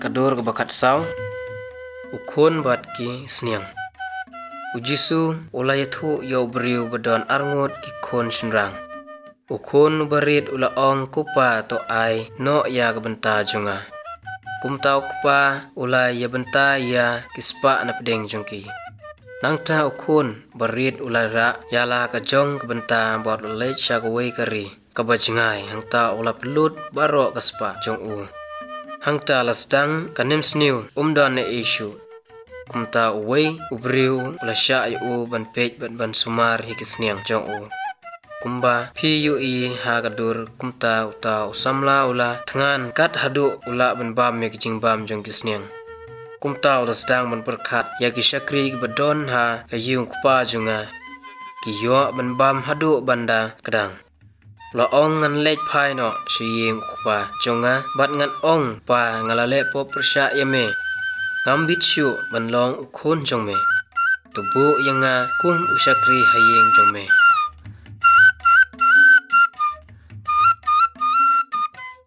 Kadur ke bakat saw, ukun bat ki sniang. Ujisu ulai thu yo beriu bedon arngut ki kon sunrang. Ukun barit ula ong kupa to ai no ya ke benta junga. Kumtau kupa ulai ya benta ya kispa na pedeng jongki. Nang ta ukun barit ulai ra yala ka jong ke benta bot ulai syagwei kari. Kabajngai hang ta ula pelut barok kaspa jong u. Hang ta lasdang kanim sniu umdan ne isu. Kumta uwei ubriu ula sya u ban pej ban sumar hikisniang jong u. Kumba PUE ha kadur kumta uta usamla ula tengan kat hadu ula ban bam me kijing bam jong kisniang. Kumta ula sedang ban berkat ya ki syakri ki bedon ha kayung kupa junga. Ki yo ban bam hadu banda kedang. La ong ngan lej pai no siyeng kupa jonga bat ngan ong pa ngalale po persya yame. Ngambit syu ban long ukun jong me. Tubu yang kum usyakri hayeng jong me.